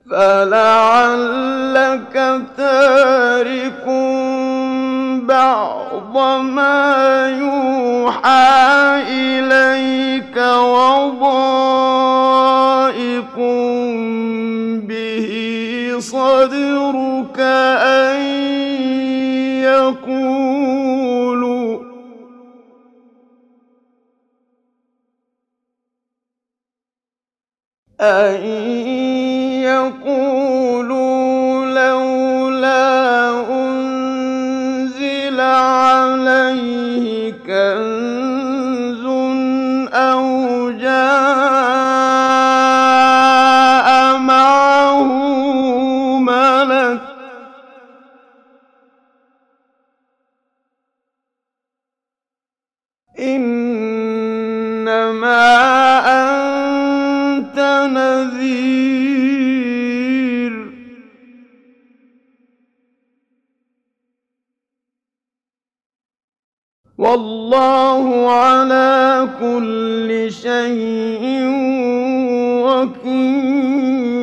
فَلَعَلَّكَ تَارِكٌ بَعْضَ مَا يُوحَىٰ إِلَيْكَ وَضَائِقٌ بِهِ صَدْرُكَ أن يقولوا لولا أنزل عليه كنز أو جاء معه ملك إنما أنت نذير والله على كل شيء وكيل